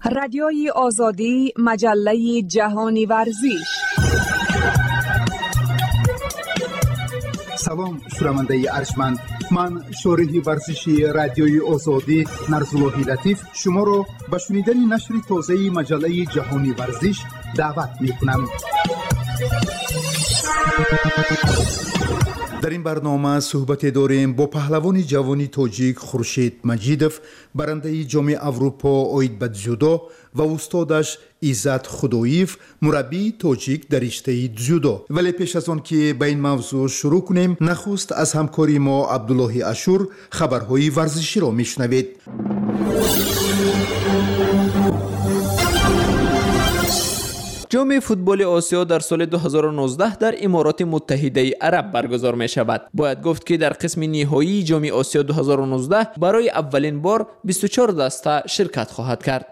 رادیوی آزادی، مجله جهانی ورزش. سلام شنونده ارجمند، من شارح ورزشی رادیوی آزادی نرزاللهی لطیف شما را به شنیدن نشر تازه مجله جهانی ورزش دعوت می‌کنم. در این برنامه صحبت داریم با پهلوان جوانی تاجیک خورشید مجیدов، برنده جام اروپا اوید به дзیودو، و استادش عزت خدویف، مربی تاجیک در رشته дзیودو. ولی پیش از آن که به این موضوع شروع کنیم، نخست از همکاری ما عبدالله اشور خبرهای ورزشی را میشنوید. جام فوتبال آسیا در سال 2019 در امارات متحده عرب برگزار می شود. باید گفت که در قسم نهایی جام آسیا 2019 برای اولین بار 24 دسته شرکت خواهد کرد.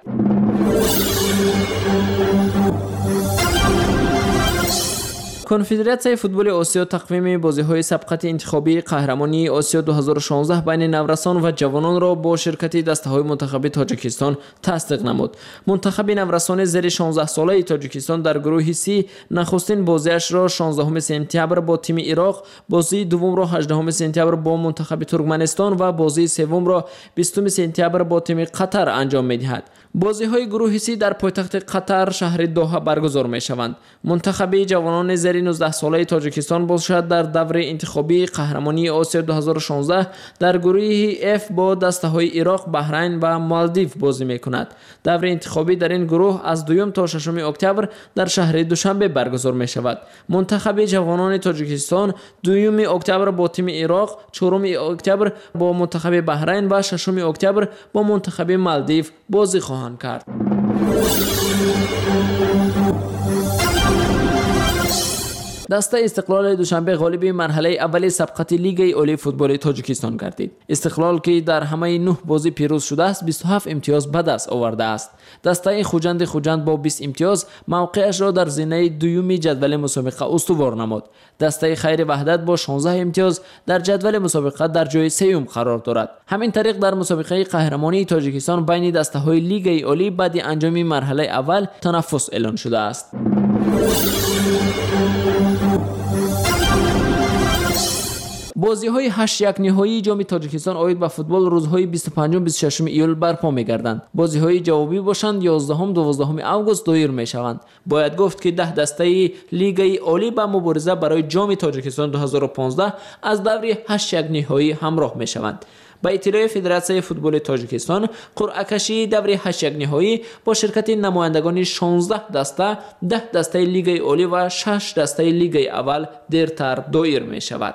کنفدراسیون فوتبال آسیا تقویم بازی‌های سبقت انتخابی قهرمانی آسیا 2016 بین نورسان و جوانان را با شرکت دسته‌های منتخب تاجیکستان تصدیق نمود. منتخب نورسان زیر 16 ساله تاجیکستان در گروه سی نخستین بازیش را 16 سپتامبر با تیم عراق، بازی دوم را 18 سپتامبر با منتخب ترکمنستان و بازی سوم را 20 سپتامبر با تیم قطر انجام می‌دهد. بازی‌های گروه سی در پایتخت قطر شهر دوحه برگزار می‌شوند. منتخب جوانان زیر 19 ساله تاجیکستان باشد در دوره انتخابی قهرمانی آسیا 2016 در گروه F با دسته‌های عراق، بحرین و مالدیو بازی می‌کند. دوره انتخابی در این گروه از 2 تا 6 اکتبر در شهر دوشنبه برگزار می‌شود. منتخب جوانان تاجیکستان 2 اکتبر با تیم عراق، 4 اکتبر با منتخب بحرین و 6 اکتبر با منتخب مالدیو بازی خواهند کرد. دسته استقلال دوشنبه غالب مرحله اول سبقت لیگ عالی فوتبال تاجیکستان گردید. استقلال که در همه 9 بازی پیروز شده است 27 امتیاز به دست آورده است. دسته خوجند با 20 امتیاز موقعش را در زینه دوم جدول مسابقه استوار نمود. دسته خیر وحدت با 16 امتیاز در جدول مسابقه در جای سوم قرار دارد. همین طریق در مسابقه قهرمانی تاجیکستان بین دسته‌های لیگ عالی بعد انجام مرحله اول تنافس اعلان شده است. بازی‌های 8-1 نهایی جام تاجیکستان اوید به فوتبال روزهای 25 و 26 ایول برپا می‌گردند. بازی‌های جوابی باشند 11 و 12 آگوست دایر می‌شوند. باید گفت که 10 دسته لیگ عالی با مبارزه برای جام تاجیکستان 2015 از دوره 8-1 نهایی همراه می‌شوند. با اطلاع فدراسیون فوتبال تاجیکستان، قرعه کشی دوره 8-1 نهایی با شرکت نمایندگان 16 دسته، 10 دسته لیگ عالی و 6 دسته لیگ اول دیرتر دایر می‌شود.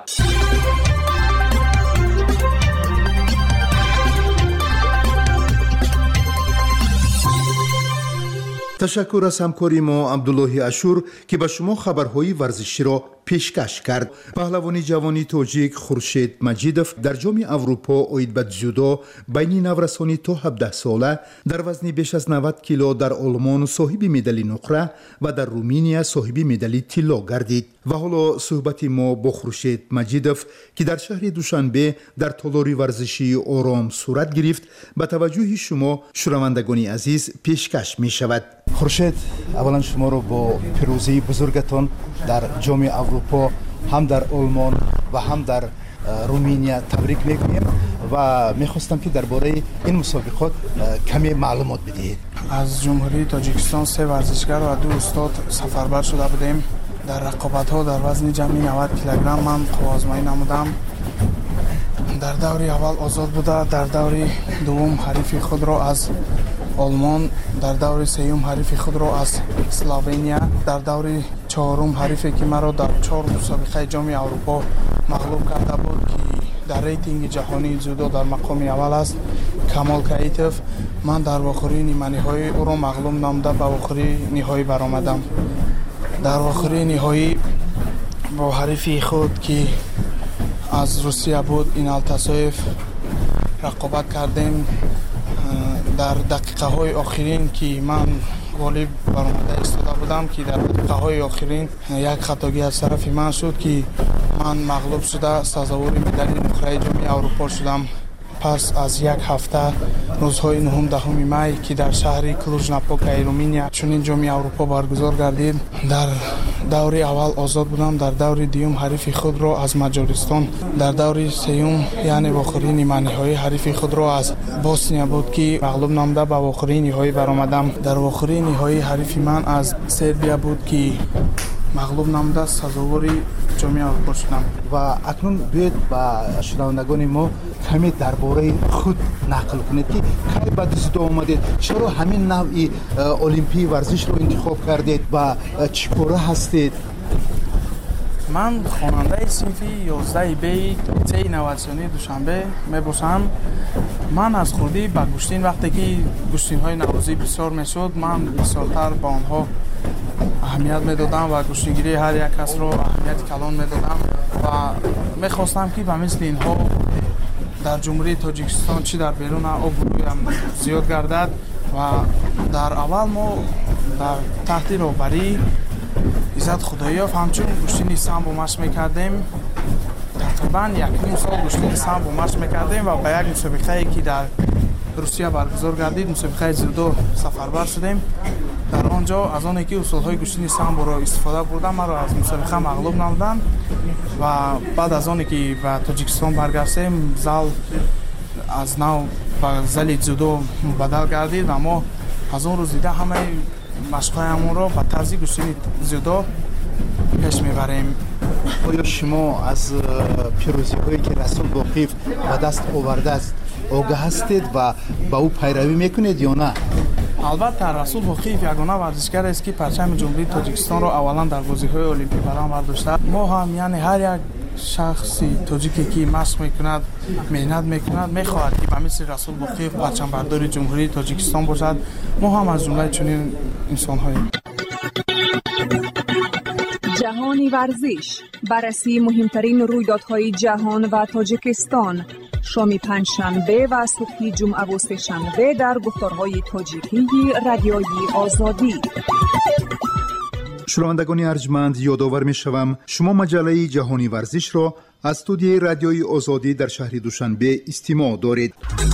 تشکر از همکاری ما عبدالله اشور که به شما خبرهای ورزشی را پیشکش کرد. پهلوان جوانی تاجیک خورشید مجیدов در جام اروپا اوید به дзیودو بین نورسانی تا 17 ساله در وزن بیش از 90 کیلو در آلمان صاحب مدال نقره و در رومانیا صاحب مدال طلا گردید. و حالا صحبت ما با خورشید مجیدов که در شهر دوشنبه در تالار ورزشی آرام صورت گرفت به توجه شما شنوندگان عزیز پیشکش می شود. خورشید، اولا شما رو با پیروزی بزرگتان در جام اروپا هم در آلمان و هم در رومانیا تبریک میگویم و میخواستم که درباره این مسابقات کمی معلومات بدهید. از جمهوری تاجیکستان 3 ورزشگر و 2 استاد سفربر شده بودیم. در رقابت‌ها در وزن جمعی 90 کیلوگرم من آزمایی نمودم. در دور اول آزاد بوده، در دور دوم حریف خود را از آلمان، در دور سوم حریف خود را از اسلوونیا، در دور چهارم حریفی که مرا در 4 مسابقه جام اروپا مغلوب کرده بود که در ریتینگ جهانی جودو در مقام اول است، کمال کایتوف. من در واخری نیمه نهایی او را مغلوب نموده به واخری نهایی برآمدم. در واخری نهایی با حریفی خود که از روسیه بود اینال تاسویف رقابت کردیم. در دقیقه های آخرین که من غالب برآمده ایستاده بودم که در دقیقه های آخرین یک خطاگی از طرف من شد که من مغلوب شده سزاوار مدال نقره جام اروپا شدم. پس از یک هفته روزهای 9-10 می که در شهر کلوژ-ناپوکا رومانیا چنین جام اروپا برگزار گردید. در دور اول آزاد بودم، در دور دوم حریف خود را از مجارستان، در دور سوم یعنی آخرین نیمه نهایی حریف خود را از بوسنیا بود که مغلوب نموده به آخرین نهایی برآمدم. در آخرین نهایی حریف من از سربیا بود که مغلوب نموده سزاوار جام اروپا شدم. و اکنون بیاید با شنوندگان ما کمی درباره خود نقل کنید که کی به دیزدو آمدید، چرا همین نوعی المپی ورزش رو انتخاب کردید و چیکاره هستید؟ من خواننده صنف 11 بی تی نوادسیونی دوشنبه میباشم. من از خودی با گوشتین وقتی که گوشتین های نوازی بسیار میشد، من بسیارتر با آنها اهمیت میدادم و گوشتینگیری هر یک کس رو اهمیت کلان میدادم و میخواستم که به مثل اینها در جمهوری تاجیکستان چی در بیرون آبروی هم زیاد گردد. و در اول ما در تحت رهبری عزت خداییوف همچون گوشتین سامبو مشق میکردیم. تقریبا 1 سال گوشتین سامبو مشق میکردیم و به یک مسابقه که در روسیه برگزار گردید، مسابقه زودو سفربر شدیم. در آنجا از آنی که اصولهای گوشتین سامبو را استفاده بردم، ما را از مسابقه مغلوب نمودند و بعد از آنی که به تاجیکستان برگشتیم زال از نو به زل زودو بدل گردید و ما از اون روز دیده همه مشق‌هایمون را به طرز گوشتین زودو پیش میبریم. آیا شما از پیروزی‌هایی که رسول واقیف به دست آورده است آگاه هستید و با او پیروی میکنید یا نه؟ البته رسول واقیف یگانه ورزشگر است که پرچم جمهوری تاجیکستان را اولا در بازی‌های المپیک برآورد برداشته. ما هم یعنی هر یک شخصی تاجیکی که مشق میکند، مهنت میکند، میخواهد که به مثل رسول واقیف پرچم بردار جمهوری تاجیکستان باشد. ما هم از جمله چنین انسان‌هاییم. جهانی ورزش، بررسی مهمترین رویدادهای جهان و تاجیکستان، شام پنجشنبه و صبح جمعه و سه‌شنبه در گفتارهای تاجیکی رادیوی آزادی. شنوندگان ارجمند، یادآور می‌شوم شما مجله جهانی ورزش را از استودیوی رادیوی آزادی در شهر دوشنبه استماع دارید.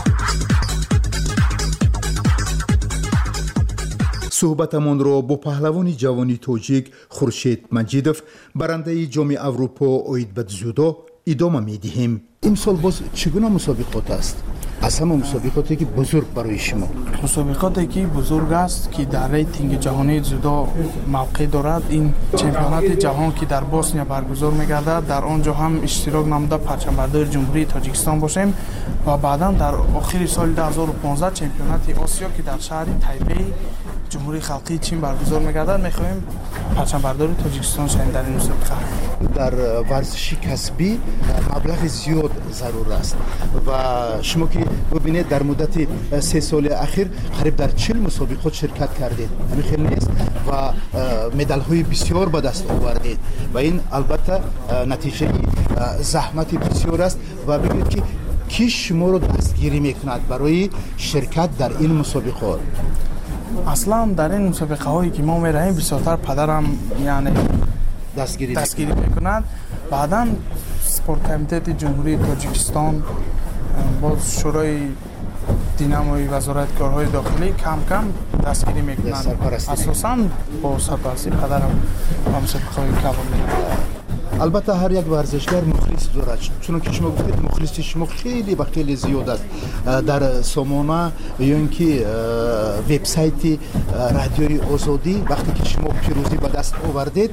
صحبتمان را با پهلوان جوانی تاجیک خورشید مجیدوف، برنده جام اروپا اوید به زودو ادامه می‌دهیم. امسال باز چگونه مسابقات است؟ از همه مسابقاتی که بزرگ برای شما، مسابقاتی که بزرگ است که در ریتینگ جهانی جودو موقع دارد، این چمپیونات جهان که در بوسنیا برگزار می‌گردد، در آنجا هم اشتراک نموده پرچم بردار جمهوری تاجیکستان باشیم و بعدا در آخر سال 2015 چمپیونات آسیا که در شهر تایپی جمهوری خلقی چین برگزار می‌گردد، می‌خواهیم پرچم بردار تاجیکستان شویم در این مسابقه. در ورزش کسبی مبلغ زیاد ضرور است و شما که ببینید در مدت 3 سال اخیر قریب در 40 مسابقات شرکت کردید، همین خیلی نیست و مدال های بسیار به دست آوردید و این البته نتیجه زحمت بسیار است و ببینید که کی شما رو دستگیری میکند برای شرکت در این مسابقات. اصلا در این مسابقه هایی که ما میریم بسیارتر پدرم یعنی دستگیری میکند. بعدا سپورت کمیته جمهوری تاجیکستان با شورای دیناموی وزارت کارهای داخلی کم کم دستگیری میکنند. اساساً با سرپرستی پدرم با مسابقه های قبول میکنند. البته هر یک ورزشگر مخلص دارد، چون که شما گفتید مخلصی شما خیلی و خیلی زیاد است. در سامانه یا اینکه وبسایت رادیوی آزادی وقتی که شما پیروزی به دست آوردید،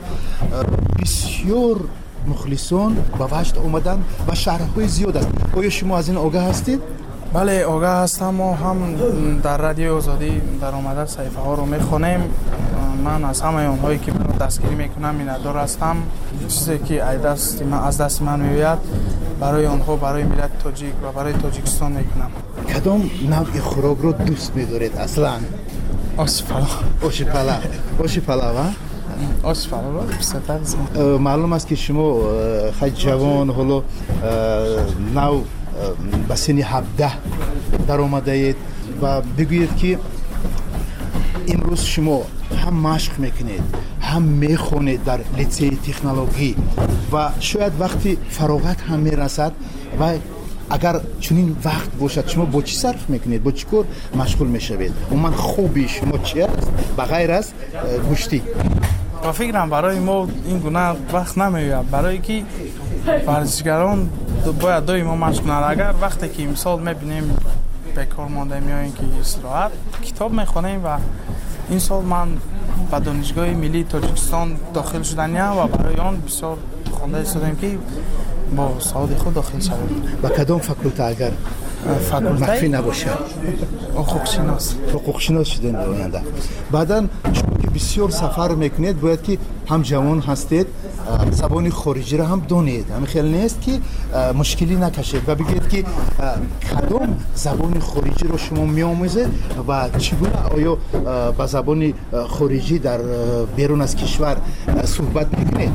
بسیار مخلصان به وجد آمدن و شرح‌های زیاد است. آیا شما از این آگاه هستید؟ بله آگاه هستم. ما هم در رادیو آزادی در آمده صحیفه ها رو میخونیم. من از همه اونهایی که من دستگیری میکنم میندار هستم. چیزی که از دست من میوید برای آنها، برای ملت تاجیک و برای تاجیکستان میکنم. کدام نوع خوراک رو دوست میدارید اصلا؟ آش پلاو. آش پلاو بسیار معلوم است که شما خیلی جوان، حالا نو به سن 17 در آمده اید و بگویید که امروز شما هم مشق میکنید هم میخونید در لیسه تکنولوژی و شاید وقتی فراغت هم میرسد و اگر چنین وقت باشد شما با چی صرف میکنید؟ با چی کار مشغول میشوید؟ عموما خوبی شما چی است بغیر از گوشتی؟ با فکرم برای ما این گونه وقت نمیاد، برای که ورزشگران باید دوی ما مشغولند. اگر وقتی که مثال میبینیم بیکار مانده میاییم که استراحت کتاب میخونیم و این سال من به دانشگاه ملی تاجیکستان داخل شدنیم و برای آن بسیار خوانده استادیم که با سعادت خود داخل شویم. با کدام فاکولته اگر مخفی نباشه؟ حقوق شناس شدین در آینده. بعداً شما که بسیار سفر میکنید باید که هم جوان هستید زبان خارجی را هم دونید. همین خیلی نیست که مشکلی نکشید و بگید که کدام زبان خارجی رو شما میآموزید و چگونه آیا با زبان خارجی در بیرون از کشور صحبت میکنید؟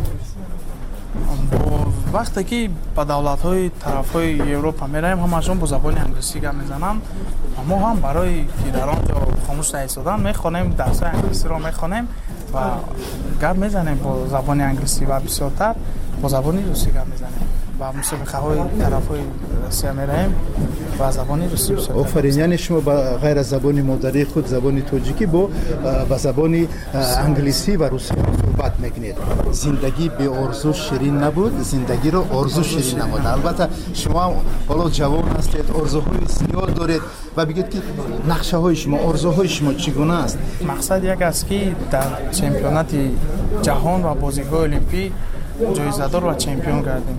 وقتی که به دولت‌های طرف‌های اروپا می‌ریم همشون با زبان انگلیسی گپ می‌زنن. ما هم برای که در آنجا خاموش ایستادن می‌خوانیم، درس‌های انگلیسی رو می‌خوانیم و گپ می‌زنیم با زبان انگلیسی و بسیارتر با زبان روسی گپ می‌زنیم. و مسابقه‌های طرف‌های روسیه می‌ریم و زبان روسی بسیار. آفرین، یعنی شما با غیر از زبان مادری خود زبان تاجیکی با زبان انگلیسی و روسی صحبت می‌کنید. زندگی به آرزو شیرین نبود، زندگی رو آرزو شیرین نمود. البته شما حالا جوان هستید، آرزوهای زیاد دارید و بگید که نقشه‌های شما، آرزوهای شما چگونه است؟ مقصد یک است که در چمپیونات جهان و بازی‌های المپیک جایزه‌دار و چمپیون گردیم.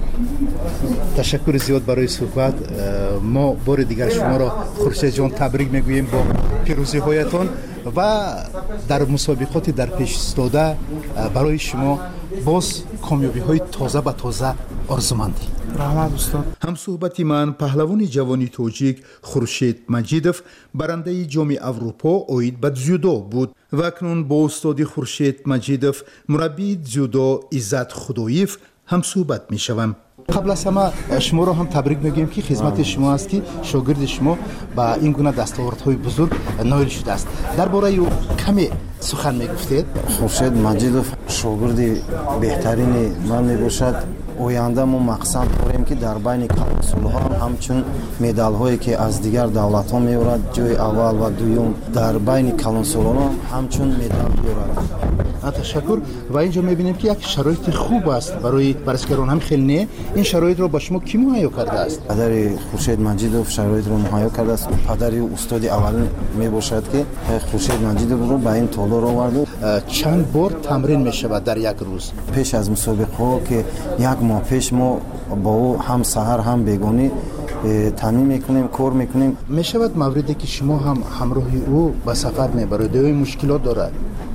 تشکر زیاد برای صحبت. ما بار دیگر شما را خورشید جان تبریک میگوییم با پیروزی هایتان و در مسابقات در پیش استاده برای شما باز کامیابی های تازه به تازه آرزومندی. رحمت استاد. هم صحبتی من پهلوان جوانی تاجیک خورشید مجیدوف برنده جام اروپا اوید به дзюдо بود و اکنون با استاد خورشید مجیدوف مربی дзюдо عزت خداییف هم صحبت می شوم. قبل از همه شما را هم تبریک میگیم که خدمت شما است که شاگرد شما با این گونه دستاوردهای بزرگ نایل شده است. درباره او کمی سخن میگفتید؟ خورشید مجیدوف شاگرد بهترین من میباشد. آینده ما مقصد داریم که در بین کلانسولها همچون مدال هایی که از دیگر دولت ها میورد جای اول و دوم در بین کلانسولها همچون مدال بیورد. تشکر. و اینجا میبینیم که یک شرایط خوب است برای ورزشکاران. هم خیلی نه این شرایط رو با شما کی مهیا کرده است؟ پدر خورشید مجیدوف شرایط رو مهیا کرده است. پدر استاد اول میباشد که خورشید مجیدوف رو به این طالع رو آورد. چند بار تمرین میشود در یک روز؟ پیش از مسابقه ها که یک ماه پیش ما با او هم سحر هم بیگانی تامین میکنیم، کار میکنیم. میشود موردی که شما هم همراه او به سفر میبرید و مشکلات دارد؟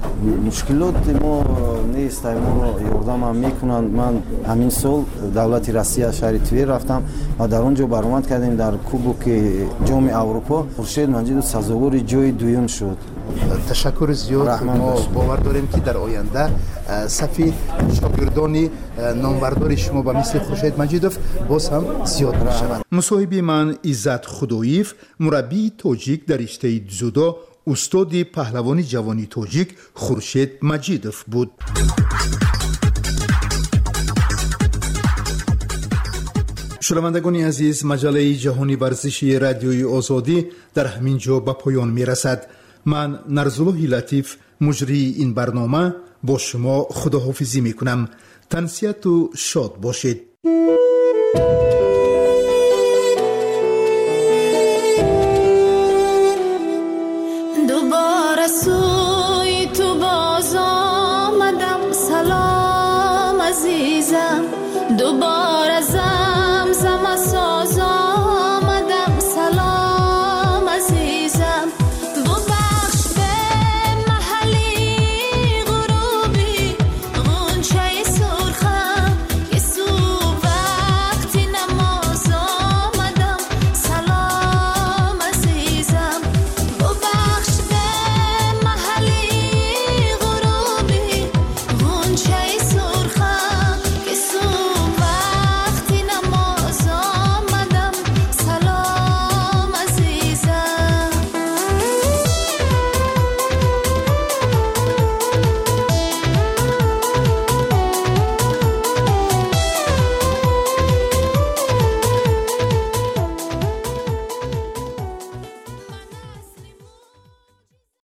مشکلات ما نیست، ما رو یاردم هم میکنند. من همین سال دولت روسیه شهر تویر رفتم و در اونجا برآمد کردیم در کوبوک جام اروپا. خورشید مجیدوف سزاوار جای دوم شد. تشکر زیاد. ما باور داریم که در آینده صفی شاگردان نامبردار شما به مثل خورشید مجیدوف باز هم زیاد میشوند. مصاحبه من عزت خداییف مربی تاجیک در رشته дзюдо استاد پهلوان جوانی تاجیک خورشید مجیدوف بود. شنوندگان عزیز، مجله جهانی ورزشی رادیوی آزادی در همین جا به پایان می رسد. من نرزالله لطیف مجری این برنامه با شما خداحافظی می کنم. تنسیت و شاد باشید. دوباره سوی تو باز آمدم، سلام عزیزم. دوباره